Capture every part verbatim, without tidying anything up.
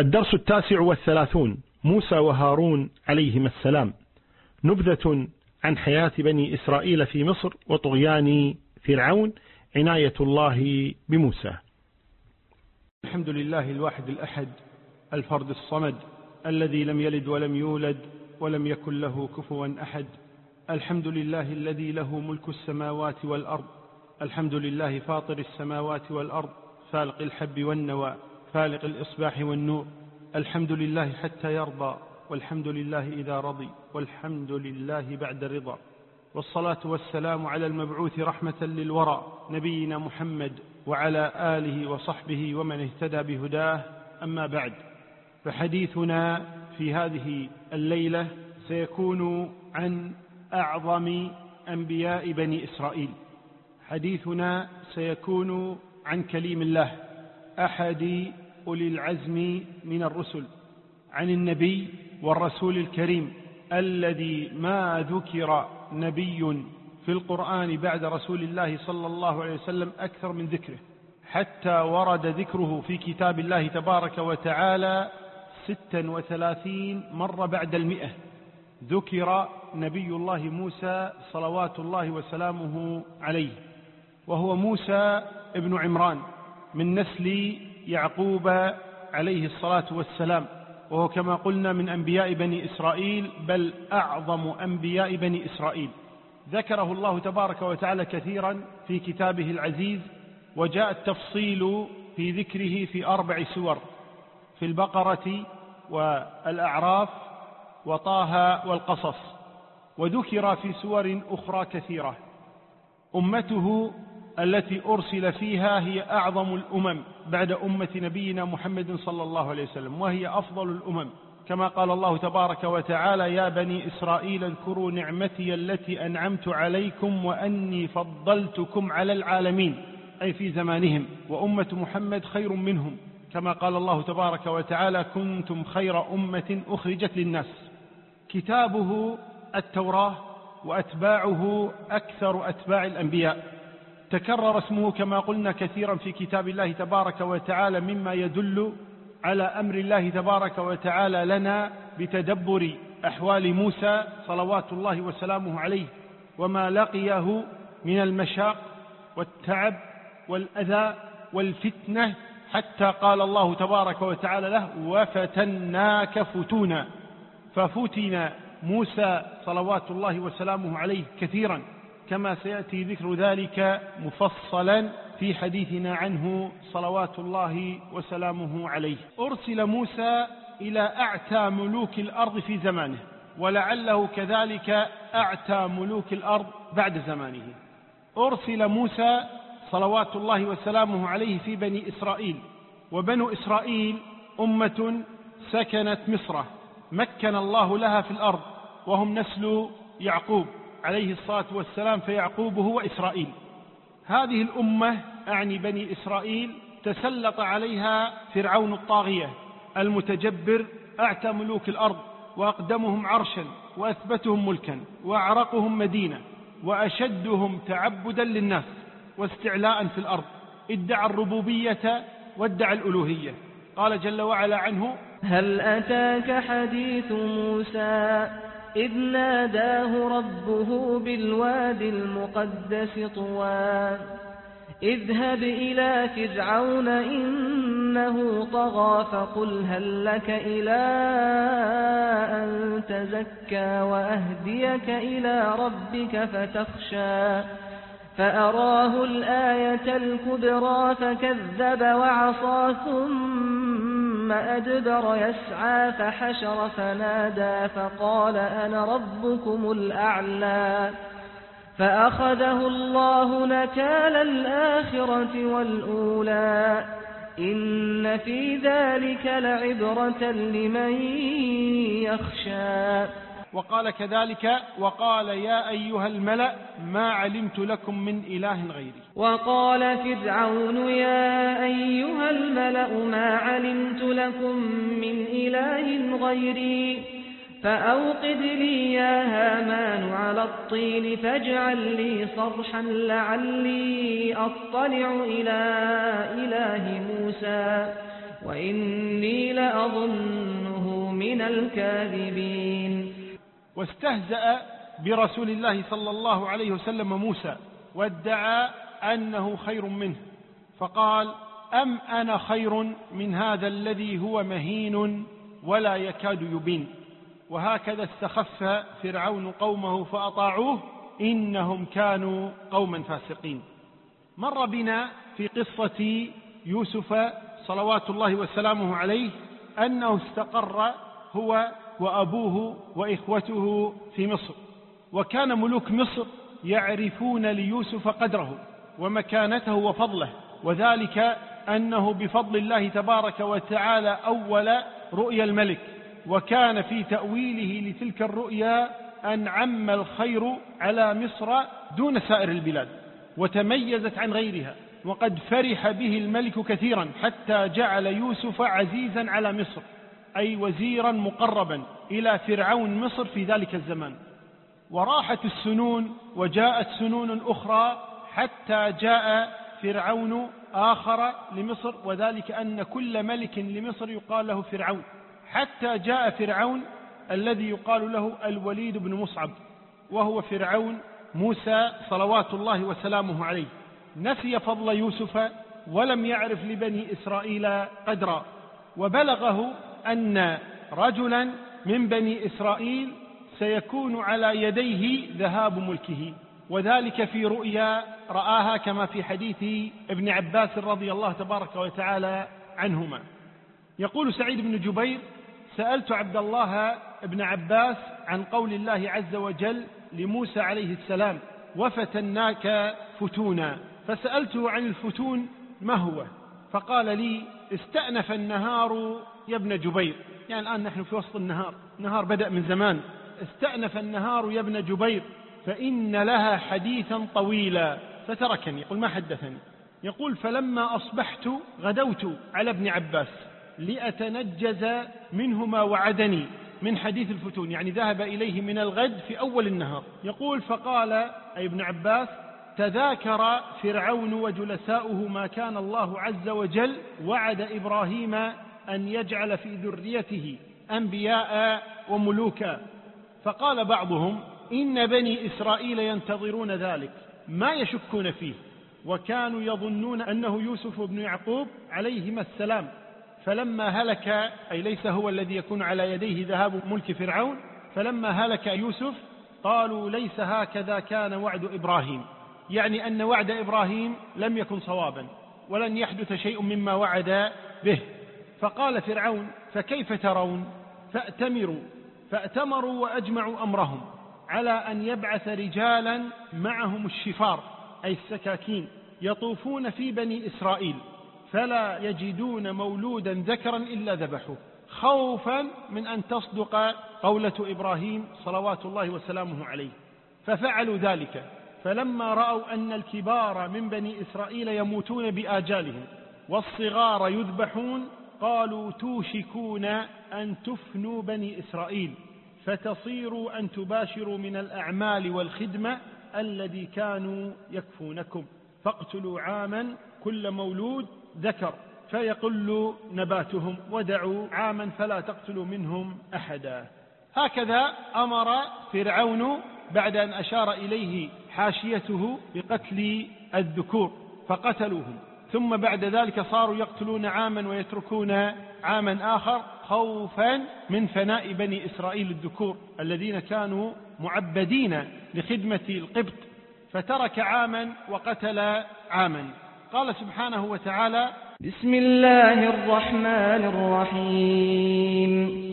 الدرس التاسع والثلاثون: موسى وهارون عليهما السلام. نبذة عن حياة بني إسرائيل في مصر وطغيان فرعون. عناية الله بموسى. الحمد لله الواحد الأحد الفرد الصمد الذي لم يلد ولم يولد ولم يكن له كفوا أحد. الحمد لله الذي له ملك السماوات والأرض. الحمد لله فاطر السماوات والأرض، فالق الحب والنوى، فالق الإصباح والنور. الحمد لله حتى يرضى، والحمد لله إذا رضي، والحمد لله بعد رضا. والصلاة والسلام على المبعوث رحمة للورى نبينا محمد وعلى آله وصحبه ومن اهتدى بهداه. أما بعد، فحديثنا في هذه الليلة سيكون عن أعظم أنبياء بني إسرائيل. حديثنا سيكون عن كليم الله، أحد أولي العزم من الرسل، عن النبي والرسول الكريم الذي ما ذكر نبي في القرآن بعد رسول الله صلى الله عليه وسلم أكثر من ذكره، حتى ورد ذكره في كتاب الله تبارك وتعالى ستا وثلاثين مرة بعد المئة. ذكر نبي الله موسى صلوات الله وسلامه عليه، وهو موسى ابن عمران من نسل يعقوب عليه الصلاة والسلام، وهو كما قلنا من أنبياء بني إسرائيل، بل أعظم أنبياء بني إسرائيل. ذكره الله تبارك وتعالى كثيرا في كتابه العزيز، وجاء التفصيل في ذكره في أربع سور: في البقرة والأعراف وطه والقصص، وذكر في سور أخرى كثيرة. أمته التي أرسل فيها هي أعظم الأمم بعد أمة نبينا محمد صلى الله عليه وسلم، وهي أفضل الأمم، كما قال الله تبارك وتعالى: يا بني إسرائيل اذكروا نعمتي التي أنعمت عليكم وأني فضلتكم على العالمين، أي في زمانهم، وأمة محمد خير منهم، كما قال الله تبارك وتعالى: كنتم خير أمة أخرجت للناس. كتابه التوراة، وأتباعه أكثر أتباع الأنبياء. تكرر اسمه كما قلنا كثيرا في كتاب الله تبارك وتعالى، مما يدل على أمر الله تبارك وتعالى لنا بتدبر أحوال موسى صلوات الله وسلامه عليه، وما لقيه من المشاق والتعب والأذى والفتنة، حتى قال الله تبارك وتعالى له: وفتناك فتونا. ففتن موسى صلوات الله وسلامه عليه كثيرا، كما سيأتي ذكر ذلك مفصلا في حديثنا عنه صلوات الله وسلامه عليه. أرسل موسى إلى أعتى ملوك الأرض في زمانه، ولعله كذلك أعتى ملوك الأرض بعد زمانه. أرسل موسى صلوات الله وسلامه عليه في بني إسرائيل، وبنو إسرائيل أمة سكنت مصر، مكن الله لها في الأرض، وهم نسل يعقوب عليه الصلاة والسلام، فيعقوب هو إسرائيل. هذه الأمة أعني بني إسرائيل تسلط عليها فرعون الطاغية المتجبر، أعتى ملوك الأرض، وأقدمهم عرشا، وأثبتهم ملكا، وأعرقهم مدينة، وأشدهم تعبدا للناس واستعلاء في الأرض. ادعى الربوبية وادعى الألوهية. قال جل وعلا عنه: هل أتاك حديث موسى إذ ناداه ربه بالوادي المقدس طوى اذهب إلى فرعون إنه طغى فقل هل لك إلى أن تزكى وأهديك إلى ربك فتخشى فأراه الآية الكبرى فكذب وعصى ثم أدبر يسعى فحشر فنادى فقال أنا ربكم الأعلى فأخذه الله نكال الآخرة والأولى إن في ذلك لعبرة لمن يخشى. وقال كذلك: وقال يا أيها الملأ ما علمت لكم من إله غيري. وقال فرعون يا أيها الملأ ما علمت لكم من إله غيري فأوقد لي يا هامان على الطين فاجعل لي صرحا لعلي أطلع إلى إله موسى وإني لأظنه وأظنه من الكاذبين. واستهزأ برسول الله صلى الله عليه وسلم موسى وادعى أنه خير منه، فقال: أم أنا خير من هذا الذي هو مهين ولا يكاد يبين. وهكذا استخف فرعون قومه فأطاعوه إنهم كانوا قوما فاسقين. مر بنا في قصة يوسف صلوات الله وسلامه عليه أنه استقر هو وأبوه وإخوته في مصر، وكان ملوك مصر يعرفون ليوسف قدره ومكانته وفضله، وذلك أنه بفضل الله تبارك وتعالى أول رؤيا الملك، وكان في تأويله لتلك الرؤيا أن عم الخير على مصر دون سائر البلاد وتميزت عن غيرها، وقد فرح به الملك كثيرا حتى جعل يوسف عزيزا على مصر، أي وزيرا مقربا إلى فرعون مصر في ذلك الزمان. وراحت السنون وجاءت سنون أخرى حتى جاء فرعون آخر لمصر، وذلك أن كل ملك لمصر يقال له فرعون، حتى جاء فرعون الذي يقال له الوليد بن مصعب، وهو فرعون موسى صلوات الله وسلامه عليه. نسي فضل يوسف ولم يعرف لبني إسرائيل قدرا، وبلغه أن رجلا من بني إسرائيل سيكون على يديه ذهاب ملكه، وذلك في رؤيا رآها كما في حديث ابن عباس رضي الله تبارك وتعالى عنهما. يقول سعيد بن جبير: سألت عبد الله بن عباس عن قول الله عز وجل لموسى عليه السلام: وفتناك فتونا، فسألته عن الفتون ما هو، فقال لي: استأنف النهار يا ابن جبير، يعني الآن نحن في وسط النهار، النهار بدأ من زمان، استأنف النهار يا ابن جبير فإن لها حديثا طويلا فتركني، يقول ما حدثني. يقول: فلما أصبحت غدوت على ابن عباس لأتنجز منه ما وعدني من حديث الفتون، يعني ذهب إليه من الغد في أول النهار. يقول: فقال أي ابن عباس: تذاكر فرعون وجلساؤه ما كان الله عز وجل وعد إبراهيم أن يجعل في ذريته أنبياء وملوكا، فقال بعضهم: إن بني إسرائيل ينتظرون ذلك ما يشكون فيه، وكانوا يظنون أنه يوسف بن يعقوب عليهما السلام، فلما هلك، أي ليس هو الذي يكون على يديه ذهاب ملك فرعون، فلما هلك يوسف قالوا: ليس هكذا كان وعد إبراهيم، يعني أن وعد إبراهيم لم يكن صوابا ولن يحدث شيء مما وعد به. فقال فرعون: فكيف ترون؟ فأتمروا فأتمروا وأجمعوا أمرهم على أن يبعث رجالا معهم الشفار، أي السكاكين، يطوفون في بني إسرائيل فلا يجدون مولودا ذكرا إلا ذبحوه، خوفا من أن تصدق قولة إبراهيم صلوات الله وسلامه عليه. ففعلوا ذلك، فلما رأوا أن الكبار من بني إسرائيل يموتون بآجالهم والصغار يذبحون قالوا: توشكون أن تفنوا بني إسرائيل فتصيروا أن تباشروا من الأعمال والخدمة الذي كانوا يكفونكم، فاقتلوا عاما كل مولود ذكر فيقل نباتهم، ودعوا عاما فلا تقتلوا منهم أحدا. هكذا أمر فرعون بعد أن أشار إليه حاشيته بقتل الذكور فقتلوهم، ثم بعد ذلك صاروا يقتلون عاما ويتركون عاما آخر خوفا من فناء بني إسرائيل الذكور الذين كانوا معبدين لخدمة القبط، فترك عاما وقتل عاما. قال سبحانه وتعالى: بسم الله الرحمن الرحيم.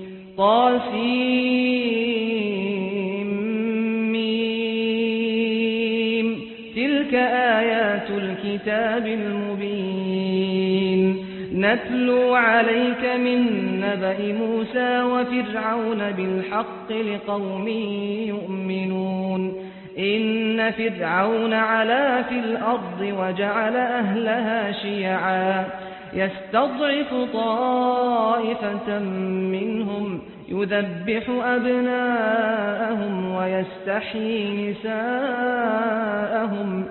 طاسيم. تلك آيات الكتاب المبين. نتلو عليك من نبأ موسى وفرعون بالحق لقوم يؤمنون. إن فرعون علا في الأرض وجعل أهلها شيعا يستضعف طائفة منهم يذبح أبناءهم ويستحيي نساءهم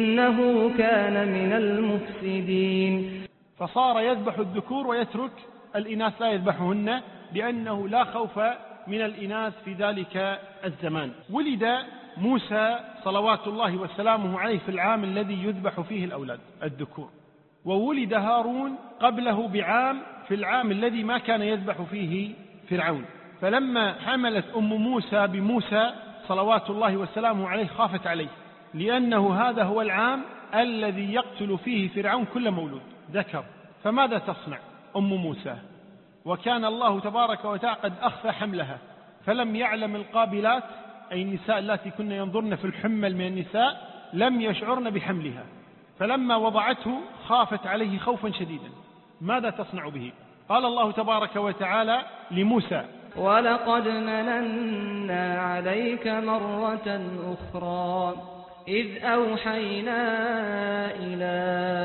إنه كان من المفسدين. فصار يذبح الذكور ويترك الإناث لا يذبحهن لأنه لا خوف من الإناث في ذلك الزمان. ولد موسى صلوات الله وسلامه عليه في العام الذي يذبح فيه الأولاد الذكور، وولد هارون قبله بعام في العام الذي ما كان يذبح فيه فرعون. فلما حملت أم موسى بموسى صلوات الله وسلامه عليه خافت عليه، لأنه هذا هو العام الذي يقتل فيه فرعون كل مولود ذكر. فماذا تصنع أم موسى؟ وكان الله تبارك وتعالى قد أخفى حملها، فلم يعلم القابلات أي النساء التي كن ينظرن في الحمل من النساء لم يشعرن بحملها، فلما وضعته خافت عليه خوفا شديدا. ماذا تصنع به؟ قال الله تبارك وتعالى لموسى: ولقد مننا عليك مرة أخرى إذ أوحينا إلى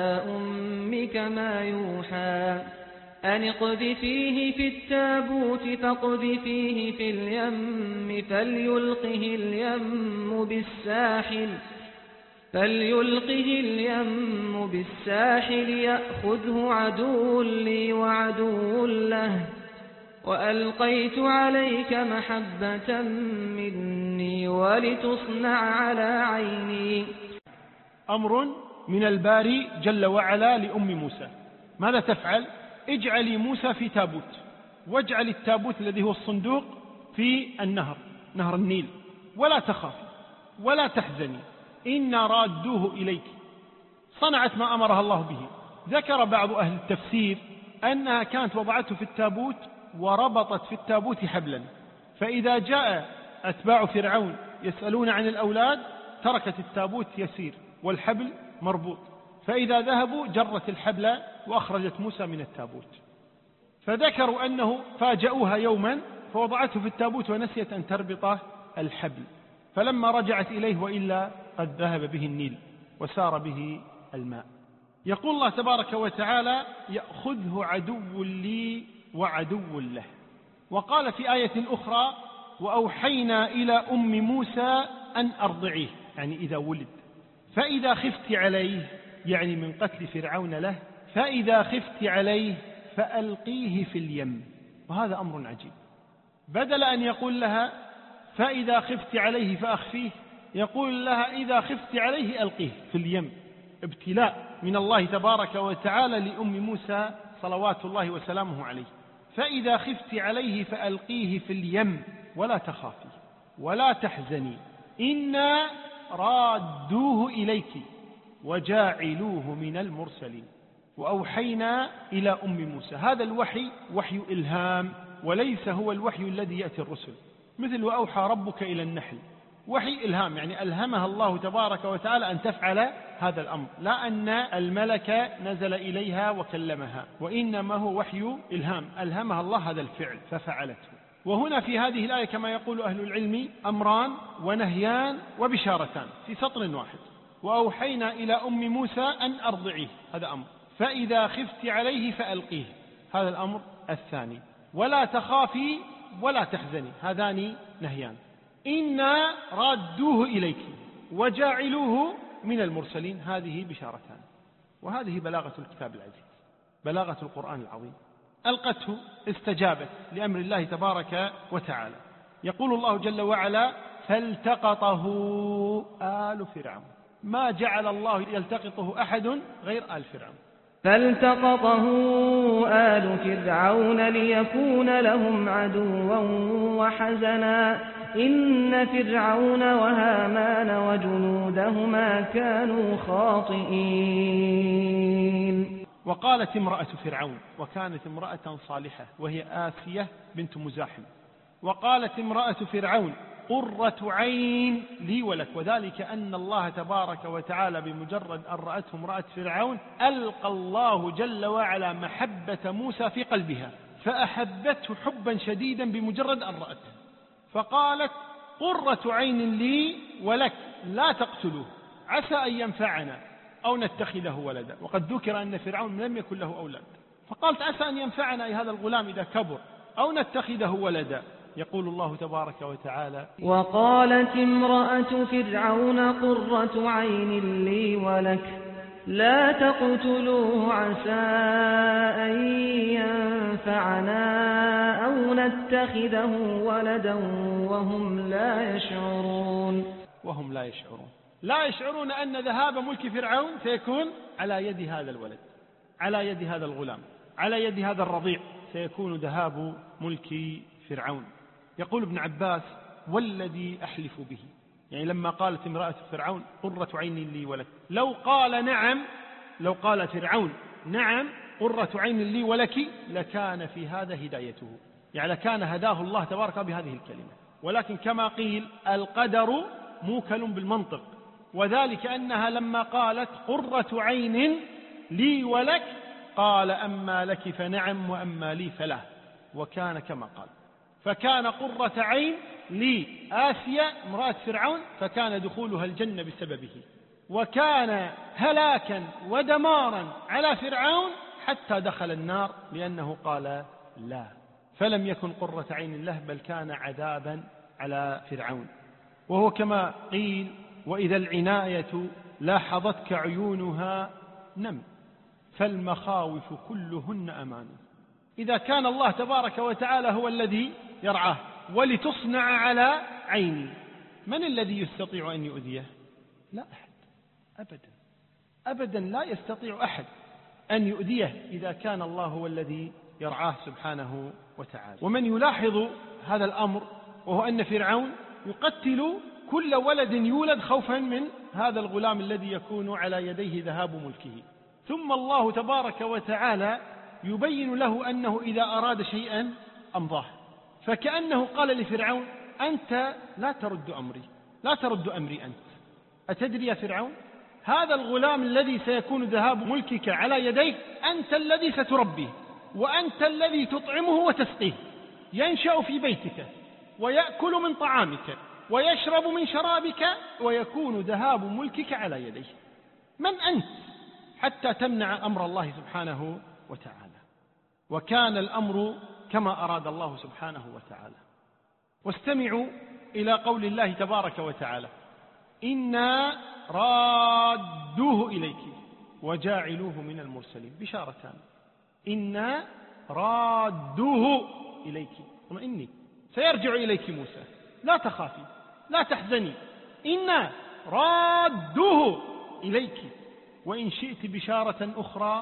أمك ما يوحى أن اقذفيه في التابوت فاقذفيه في اليم فليلقه اليم بالساحل فليلقه اليم بالساحل يأخذه عدو لي وعدو له وألقيت عليك محبة مني ولتصنع على عيني. أمر من الباري جل وعلا لأم موسى. ماذا تفعل؟ اجعلي موسى في تابوت، واجعل التابوت الذي هو الصندوق في النهر، نهر النيل، ولا تخافي ولا تحزني إنا رادوه إليك. صنعت ما أمرها الله به. ذكر بعض أهل التفسير أنها كانت وضعته في التابوت وربطت في التابوت حبلا، فإذا جاء أتباع فرعون يسألون عن الأولاد تركت التابوت يسير والحبل مربوط، فإذا ذهبوا جرت الحبل وأخرجت موسى من التابوت. فذكروا أنه فاجأوها يوما فوضعته في التابوت ونسيت أن تربط الحبل، فلما رجعت إليه وإلا قد ذهب به النيل وسار به الماء. يقول الله تبارك وتعالى: يأخذه عدو لي وعدو له. وقال في آية أخرى: وأوحينا إلى أم موسى أن أرضعيه، يعني إذا ولد، فإذا خفت عليه، يعني من قتل فرعون له، فإذا خفت عليه فألقيه في اليم. وهذا أمر عجيب، بدل أن يقول لها فإذا خفت عليه فأخفيه، يقول لها إذا خفت عليه ألقيه في اليم. ابتلاء من الله تبارك وتعالى لأم موسى صلوات الله وسلامه عليه. فإذا خفت عليه فألقيه في اليم ولا تخافي ولا تحزني إنا رادوه إليك وجاعلوه من المرسلين. وأوحينا إلى أم موسى. هذا الوحي وحي إلهام، وليس هو الوحي الذي يأتي الرسل، مثل وأوحى ربك إلى النحل، وحي إلهام، يعني ألهمها الله تبارك وتعالى أن تفعل هذا الأمر، لا أن الملك نزل إليها وكلمها، وإنما هو وحي إلهام، ألهمها الله هذا الفعل ففعلته. وهنا في هذه الآية كما يقول أهل العلم أمران ونهيان وبشارتان في سطر واحد. وأوحينا إلى أم موسى أن أرضعيه، هذا أمر، فإذا خفت عليه فألقيه، هذا الأمر الثاني، ولا تخافي ولا تحزني، هذان نهيان. إنا رادوه إليك وجاعلوه من المرسلين، هذه بشارتان. وهذه بلاغة الكتاب العزيز، بلاغة القرآن العظيم. ألقته، استجابت لأمر الله تبارك وتعالى. يقول الله جل وعلا: فالتقطه آل فرعون. ما جعل الله يلتقطه أحد غير آل فرعون. فالتقطه آل فرعون ليكون لهم عدوا وحزنا إن فرعون وهامان وجنودهما كانوا خاطئين. وقالت امرأة فرعون، وكانت امرأة صالحة وهي آسية بنت مزاحم، وقالت امرأة فرعون: قرة عين لي ولك. وذلك أن الله تبارك وتعالى بمجرد أن رأته امرأة فرعون ألقى الله جل وعلا محبة موسى في قلبها، فأحبته حبا شديدا بمجرد أن رأته، فقالت: قرة عين لي ولك لا تقتلوه عسى أن ينفعنا أو نتخذه ولدا. وقد ذكر أن فرعون لم يكن له أولاد، فقالت: عسى أن ينفعنا أي هذا الغلام إذا كبر أو نتخذه ولدا. يقول الله تبارك وتعالى: وقالت امرأة فرعون قرة عين لي ولك لا تقتلوه عسى أن ينفعنا أو نتخذه ولدا وهم لا يشعرون وهم لا يشعرون لا يشعرون أن ذهاب ملك فرعون سيكون على يد هذا الولد، على يد هذا الغلام، على يد هذا الرضيع، سيكون ذهاب ملك فرعون. يقول ابن عباس: والذي أحلف به، يعني لما قالت امرأة فرعون قرة عين لي ولك، لو قال نعم، لو قال فرعون نعم قرة عين لي ولك لكان في هذا هدايته، يعني لكان هداه الله تبارك بهذه الكلمة. ولكن كما قيل القدر موكل بالمنطق، وذلك أنها لما قالت قرة عين لي ولك قال أما لك فنعم وأما لي فلا، وكان كما قال. فكان قرة عين لآسيا امرأة فرعون، فكان دخولها الجنة بسببه، وكان هلاكا ودمارا على فرعون حتى دخل النار لأنه قال لا، فلم يكن قرة عين له بل كان عذابا على فرعون. وهو كما قيل: وإذا العناية لاحظتك عيونها نم فالمخاوف كلهن أمان. إذا كان الله تبارك وتعالى هو الذي يرعاه ولتصنع على عيني، من الذي يستطيع أن يؤذيه؟ لا أحد أبدا أبدا، لا يستطيع أحد أن يؤذيه إذا كان الله هو الذي يرعاه سبحانه وتعالى. ومن يلاحظ هذا الأمر وهو أن فرعون يقتل كل ولد يولد خوفا من هذا الغلام الذي يكون على يديه ذهاب ملكه، ثم الله تبارك وتعالى يبين له أنه إذا أراد شيئا أمضاه، فكأنه قال لفرعون: أنت لا ترد أمري، لا ترد أمري أنت. أتدري يا فرعون هذا الغلام الذي سيكون ذهاب ملكك على يديك أنت الذي ستربيه، وأنت الذي تطعمه وتسقيه، ينشأ في بيتك ويأكل من طعامك ويشرب من شرابك ويكون ذهاب ملكك على يديه. من أنت حتى تمنع أمر الله سبحانه وتعالى؟ وكان الأمر كما أراد الله سبحانه وتعالى. واستمعوا إلى قول الله تبارك وتعالى: إنا رادوه إليك وجاعلوه من المرسلين. بشارتان: إنا رادوه إليك، اطمئني سيرجع إليك موسى، لا تخافي لا تحزني، إنا رادوه إليك، وإن شئت بشارة أخرى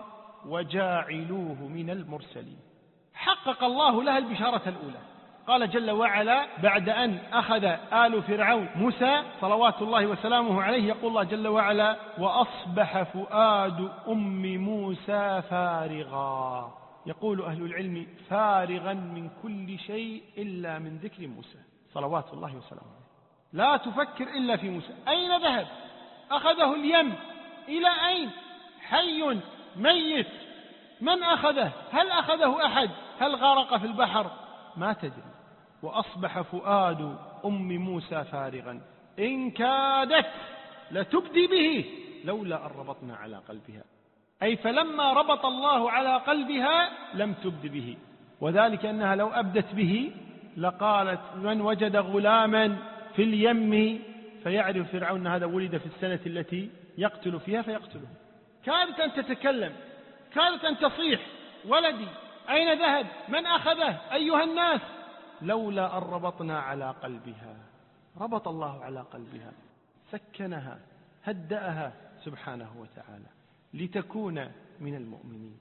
وجاعلوه من المرسلين. حقق الله لها البشارة الأولى، قال جل وعلا بعد أن أخذ آل فرعون موسى صلوات الله وسلامه عليه، يقول الله جل وعلا: وأصبح فؤاد أم موسى فارغا. يقول أهل العلم: فارغا من كل شيء إلا من ذكر موسى صلوات الله وسلامه عليه. لا تفكر إلا في موسى. أين ذهب؟ أخذه اليم. إلى أين؟ حي ميت. من أخذه؟ هل أخذه أحد؟ هل غرق في البحر؟ ما تدري. وأصبح فؤاد أم موسى فارغا إن كادت لتبدي به لولا أن ربطنا على قلبها، أي فلما ربط الله على قلبها لم تبد به، وذلك أنها لو أبدت به لقالت: من وجد غلاما في اليم فيعرف فرعون أن هذا ولد في السنة التي يقتل فيها فيقتله. كادت أن تتكلم، كادت أن تصيح: ولدي أين ذهب؟ من أخذه أيها الناس؟ لولا أن ربطنا على قلبها. ربط الله على قلبها، سكنها، هدأها سبحانه وتعالى لتكون من المؤمنين.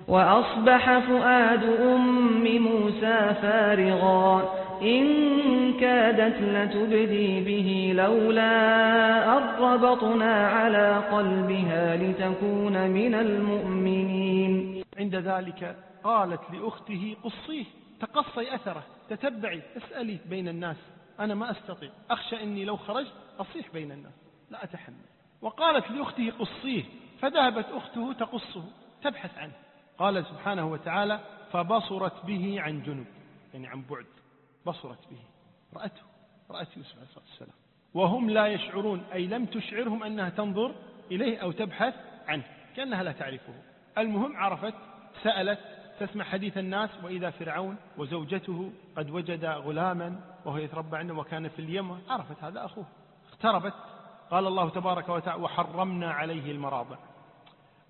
وأصبح فؤاد أم موسى فارغا إن كادت لتبدي به لولا أن ربطنا على قلبها لتكون من المؤمنين. عند ذلك قالت لأخته: قصيه، تقصي أثره، تتبعي، اسألي بين الناس، أنا ما أستطيع، أخشى أني لو خرجت أصيح بين الناس، لا أتحمل. وقالت لأخته: قصيه، فذهبت أخته تقصه تبحث عنه. قال سبحانه وتعالى: فبصرت به عن جنب، يعني عن بعد، بصرت به، رأته، رأت يوسف عليه الصلاة والسلام وهم لا يشعرون، أي لم تشعرهم أنها تنظر إليه أو تبحث عنه، كأنها لا تعرفه. المهم عرفت، سألت، تسمع حديث الناس، وإذا فرعون وزوجته قد وجد غلاما وهو يتربى عنه وكان في اليم، عرفت هذا أخوه. اقتربت، قال الله تبارك وتعالى: وحرمنا عليه المراضع.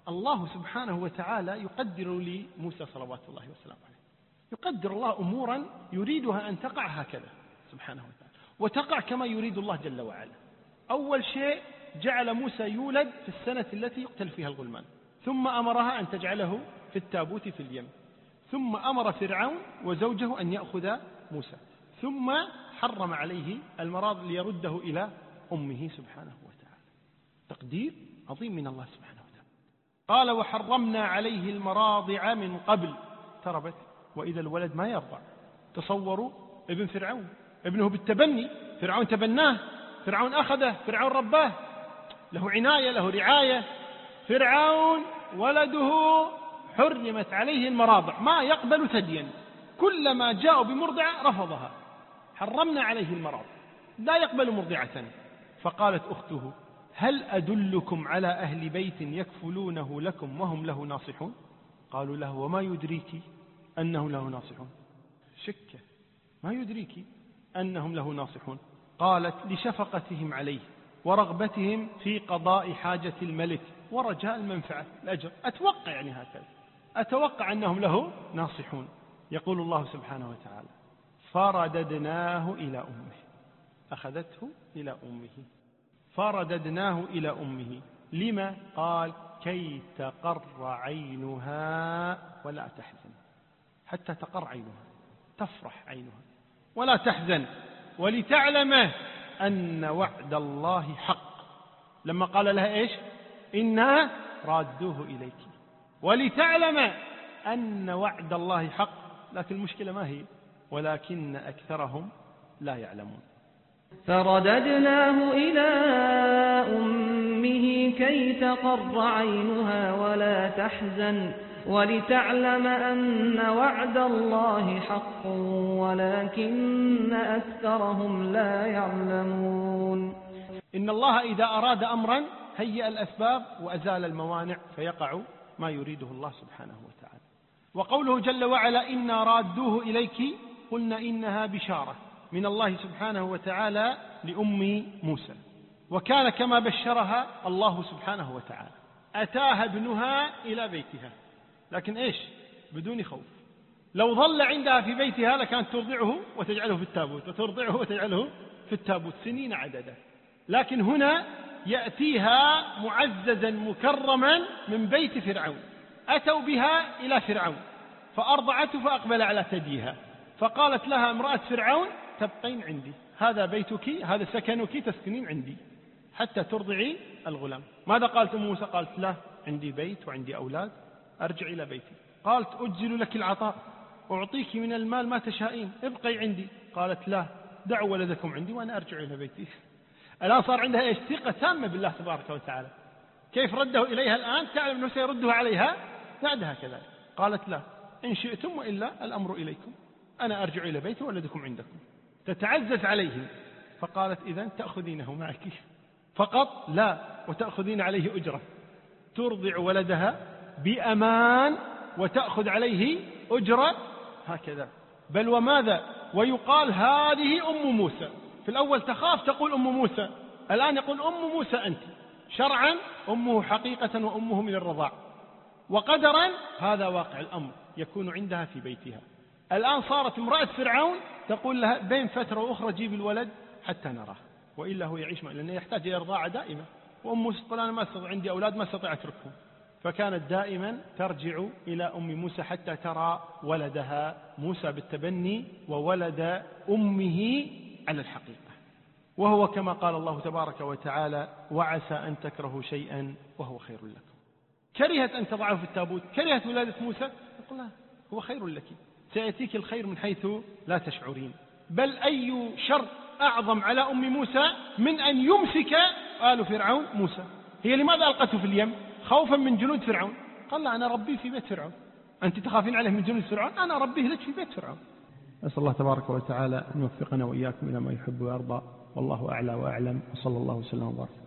الله سبحانه وتعالى يقدر لموسى صلوات الله وسلامه عليه، يقدر الله أمورا يريدها أن تقع هكذا سبحانه وتعالى، وتقع كما يريد الله جل وعلا. أول شيء جعل موسى يولد في السنة التي يقتل فيها الغلمان، ثم أمرها أن تجعله في التابوت في اليم، ثم أمر فرعون وزوجه أن يأخذ موسى، ثم حرم عليه المراض ليرده إلى أمه سبحانه وتعالى. تقدير عظيم من الله سبحانه وتعالى. قال وحرمنا عليه المراضع من قبل، تربت وإذا الولد ما يرضع. تصوروا ابن فرعون ابنه بالتبني، فرعون تبناه، فرعون أخذه، فرعون رباه، له عناية له رعاية. فرعون ولده حرمت عليه المراضع، ما يقبل ثديا، كلما جاءوا بمرضعة رفضها. حرمنا عليه المراضع، لا يقبل مرضعة. فقالت أخته هل أدلكم على أهل بيت يكفلونه لكم وهم له ناصحون؟ قالوا له وما يدريك أنهم له ناصحون؟ شكة، ما يدريك أنهم له ناصحون؟ قالت لشفقتهم عليه ورغبتهم في قضاء حاجة الملك ورجاء المنفعة الأجر. أتوقع يعني هكذا، أتوقع أنهم له ناصحون. يقول الله سبحانه وتعالى فرددناه إلى أمه، أخذته إلى أمه، فرددناه إلى أمه. لما؟ قال كي تقر عينها ولا تحزن، حتى تقر عينها، تفرح عينها ولا تحزن، ولتعلم أن وعد الله حق. لما قال لها إيش؟ إنا رادوه إليك، ولتعلم أن وعد الله حق. لكن المشكلة ما هي؟ ولكن أكثرهم لا يعلمون. فرددناه إلى أمه كي تقر عينها ولا تحزن ولتعلم أن وعد الله حق ولكن أكثرهم لا يعلمون. إن الله إذا أراد أمرا هيئ الأسباب وأزال الموانع فيقع ما يريده الله سبحانه وتعالى. وقوله جل وعلا إنا رادوه إليك، قلنا إنها بشارة من الله سبحانه وتعالى لأم موسى، وكان كما بشرها الله سبحانه وتعالى. أتاها ابنها إلى بيتها، لكن إيش؟ بدون خوف. لو ظل عندها في بيتها لكانت ترضعه وتجعله في التابوت، وترضعه وتجعله في التابوت سنين عددا. لكن هنا يأتيها معززا مكرما من بيت فرعون. أتوا بها إلى فرعون فأرضعته فأقبل على ثديها، فقالت لها امرأة فرعون تبقين عندي، هذا بيتك، هذا سكنك، تسكنين عندي حتى ترضعي الغلام. ماذا قالت أم موسى؟ قالت لا، عندي بيت وعندي أولاد، أرجع إلى بيتي. قالت أجزل لك العطاء، أعطيك من المال ما تشائين، ابقي عندي. قالت لا، دعوا ولدكم عندي وأنا أرجع إلى بيتي. الآن صار عندها إيش؟ ثقة تامة بالله تبارك وتعالى. كيف رده إليها الآن؟ تعلم أنه سيرده عليها بعدها كذلك. قالت لا، إن شئتم وإلا الأمر إليكم، أنا أرجع إلى بيتي وولدكم عندكم. تتعزز عليهم. فقالت إذن تأخذينه معك فقط؟ لا، وتأخذين عليه أجرة. ترضع ولدها بأمان وتأخذ عليه أجرة هكذا. بل وماذا؟ ويقال هذه أم موسى. في الأول تخاف تقول أم موسى، الآن يقول أم موسى أنت. شرعا أمه حقيقة وأمه من الرضاع، وقدرا هذا واقع الأمر يكون عندها في بيتها. الآن صارت امرأة فرعون تقول لها بين فترة وأخرى جيب الولد حتى نراه، وإلا هو يعيش معه، لأنه يحتاج إلى رضاعة دائمة. وأم موسى تقول أنا ما استطيع، عندي أولاد ما استطيع أتركهم. فكانت دائما ترجع إلى أم موسى حتى ترى ولدها موسى بالتبني وولد أمه على الحقيقة. وهو كما قال الله تبارك وتعالى وعسى أن تكرهوا شيئا وهو خير لكم. كرهت أن تضعه في التابوت، كرهت ولادة موسى، يقول لا، هو خير لك، سيأتيك الخير من حيث لا تشعرين. بل أي شر أعظم على أم موسى من أن يمسك آل فرعون موسى؟ هي لماذا ألقته في اليم؟ خوفا من جنود فرعون. قال لا، أنا ربي في بيت فرعون، أنت تخافين عليه من جنود فرعون، أنا ربيه لك في بيت فرعون. أسأل الله تبارك وتعالى أن يوفقنا وإياكم إلى ما يحب ويرضى، والله أعلى وأعلم، وصلى الله وسلم وبارك.